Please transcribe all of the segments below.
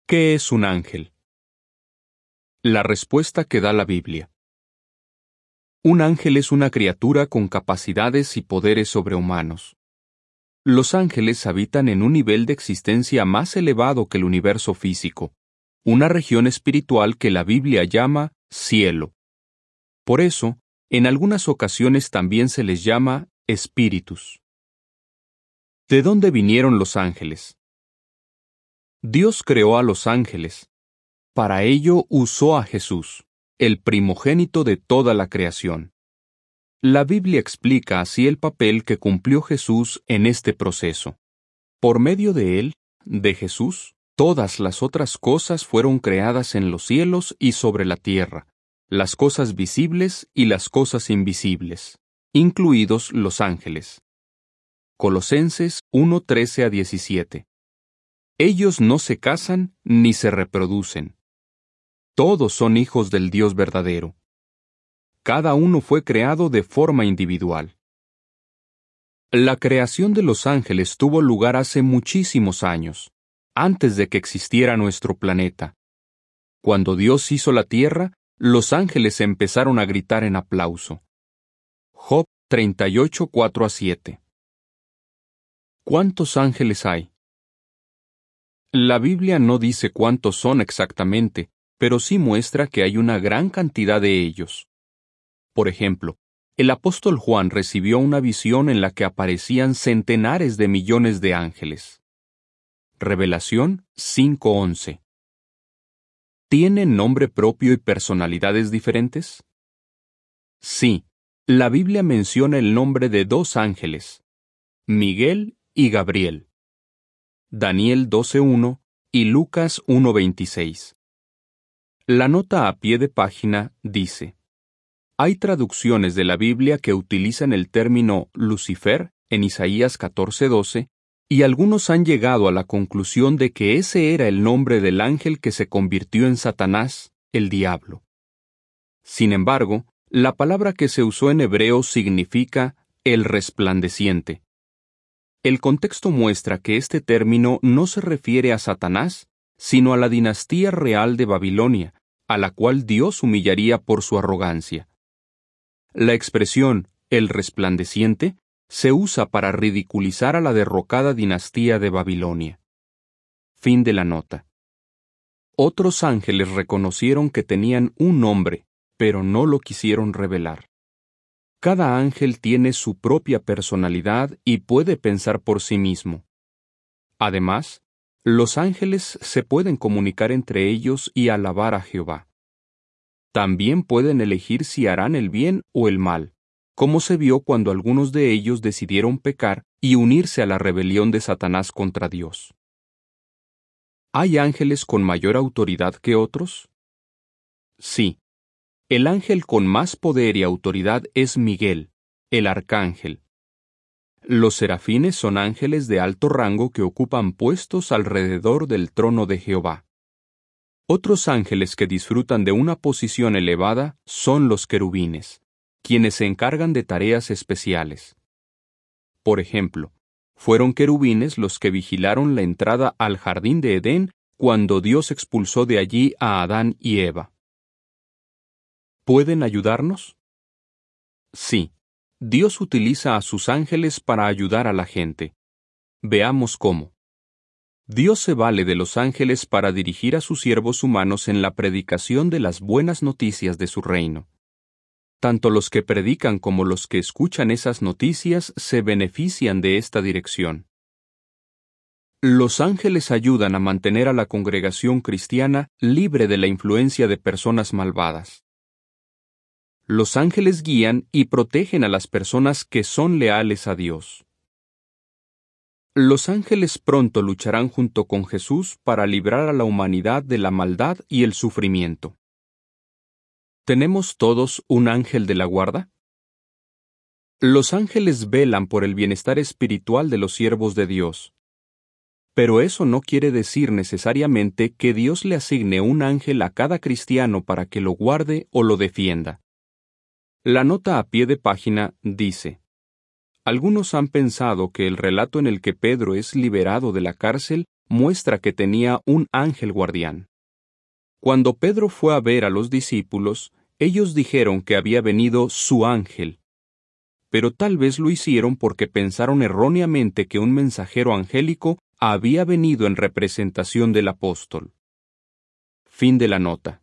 ¿Qué es un ángel? La respuesta que da la Biblia. Un ángel es una criatura con capacidades y poderes sobrehumanos. Los ángeles habitan en un nivel de existencia más elevado que el universo físico, una región espiritual que la Biblia llama cielo. Por eso, en algunas ocasiones también se les llama espíritus. ¿De dónde vinieron los ángeles? Dios creó a los ángeles. Para ello usó a Jesús, el primogénito de toda la creación. La Biblia explica así el papel que cumplió Jesús en este proceso. Por medio de él, de Jesús, todas las otras cosas fueron creadas en los cielos y sobre la tierra, las cosas visibles y las cosas invisibles, incluidos los ángeles. Colosenses 1:13-17. Ellos no se casan ni se reproducen. Todos son hijos del Dios verdadero. Cada uno fue creado de forma individual. La creación de los ángeles tuvo lugar hace muchísimos años, antes de que existiera nuestro planeta. Cuando Dios hizo la tierra, los ángeles empezaron a gritar en aplauso. Job 38:4-7. ¿Cuántos ángeles hay? La Biblia no dice cuántos son exactamente, pero sí muestra que hay una gran cantidad de ellos. Por ejemplo, el apóstol Juan recibió una visión en la que aparecían centenares de millones de ángeles. Revelación 5:11. ¿Tienen nombre propio y personalidades diferentes? Sí, la Biblia menciona el nombre de dos ángeles, Miguel y Gabriel. Daniel 12:1 y Lucas 1:26. La nota a pie de página dice: hay traducciones de la Biblia que utilizan el término Lucifer en Isaías 14:12, y algunos han llegado a la conclusión de que ese era el nombre del ángel que se convirtió en Satanás, el diablo. Sin embargo, la palabra que se usó en hebreo significa el resplandeciente. El contexto muestra que este término no se refiere a Satanás, sino a la dinastía real de Babilonia, a la cual Dios humillaría por su arrogancia. La expresión el resplandeciente se usa para ridiculizar a la derrocada dinastía de Babilonia. Fin de la nota. Otros ángeles reconocieron que tenían un nombre, pero no lo quisieron revelar. Cada ángel tiene su propia personalidad y puede pensar por sí mismo. Además, los ángeles se pueden comunicar entre ellos y alabar a Jehová. También pueden elegir si harán el bien o el mal, como se vio cuando algunos de ellos decidieron pecar y unirse a la rebelión de Satanás contra Dios. ¿Hay ángeles con mayor autoridad que otros? Sí. El ángel con más poder y autoridad es Miguel, el arcángel. Los serafines son ángeles de alto rango que ocupan puestos alrededor del trono de Jehová. Otros ángeles que disfrutan de una posición elevada son los querubines, quienes se encargan de tareas especiales. Por ejemplo, fueron querubines los que vigilaron la entrada al jardín de Edén cuando Dios expulsó de allí a Adán y Eva. ¿Pueden ayudarnos? Sí, Dios utiliza a sus ángeles para ayudar a la gente. Veamos cómo. Dios se vale de los ángeles para dirigir a sus siervos humanos en la predicación de las buenas noticias de su reino. Tanto los que predican como los que escuchan esas noticias se benefician de esta dirección. Los ángeles ayudan a mantener a la congregación cristiana libre de la influencia de personas malvadas. Los ángeles guían y protegen a las personas que son leales a Dios. Los ángeles pronto lucharán junto con Jesús para librar a la humanidad de la maldad y el sufrimiento. ¿Tenemos todos un ángel de la guarda? Los ángeles velan por el bienestar espiritual de los siervos de Dios. Pero eso no quiere decir necesariamente que Dios le asigne un ángel a cada cristiano para que lo guarde o lo defienda. La nota a pie de página dice: algunos han pensado que el relato en el que Pedro es liberado de la cárcel muestra que tenía un ángel guardián. Cuando Pedro fue a ver a los discípulos, ellos dijeron que había venido su ángel. Pero tal vez lo hicieron porque pensaron erróneamente que un mensajero angélico había venido en representación del apóstol. Fin de la nota.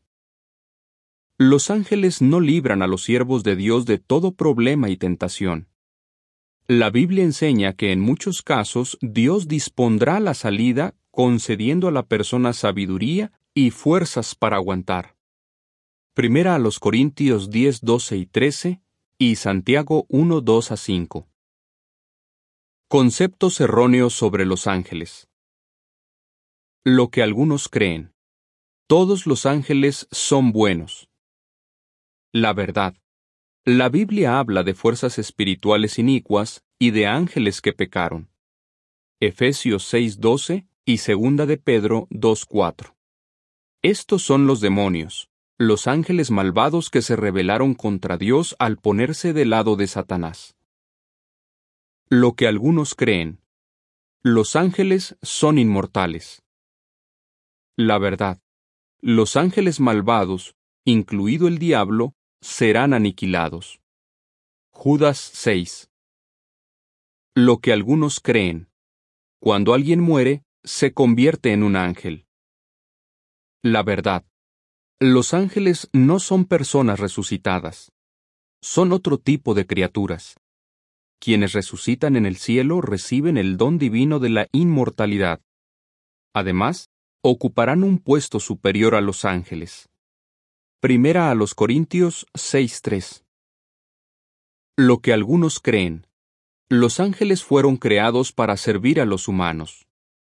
Los ángeles no libran a los siervos de Dios de todo problema y tentación. La Biblia enseña que en muchos casos Dios dispondrá la salida concediendo a la persona sabiduría y fuerzas para aguantar. Primera a los Corintios 10, 12 y 13 y Santiago 1, 2 a 5. Conceptos erróneos sobre los ángeles. Lo que algunos creen. Todos los ángeles son buenos. La verdad. La Biblia habla de fuerzas espirituales inicuas y de ángeles que pecaron. Efesios 6:12 y 2 de Pedro 2:4. Estos son los demonios, los ángeles malvados que se rebelaron contra Dios al ponerse del lado de Satanás. Lo que algunos creen. Los ángeles son inmortales. La verdad. Los ángeles malvados, incluido el diablo, serán aniquilados. Judas 6. Lo que algunos creen. Cuando alguien muere, se convierte en un ángel. La verdad. Los ángeles no son personas resucitadas. Son otro tipo de criaturas. Quienes resucitan en el cielo reciben el don divino de la inmortalidad. Además, ocuparán un puesto superior a los ángeles. Primera a los Corintios 6:3. Lo que algunos creen. Los ángeles fueron creados para servir a los humanos.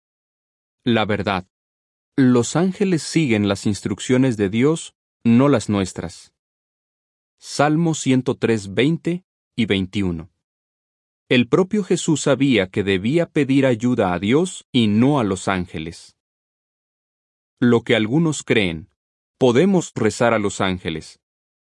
La verdad. Los ángeles siguen las instrucciones de Dios, no las nuestras. Salmo 103, 20 y 21. El propio Jesús sabía que debía pedir ayuda a Dios y no a los ángeles. Lo que algunos creen. Podemos rezar a los ángeles.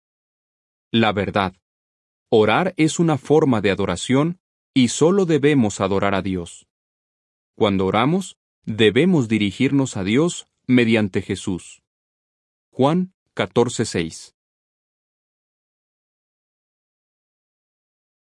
La verdad. Orar es una forma de adoración y solo debemos adorar a Dios. Cuando oramos, debemos dirigirnos a Dios mediante Jesús. Juan 14:6.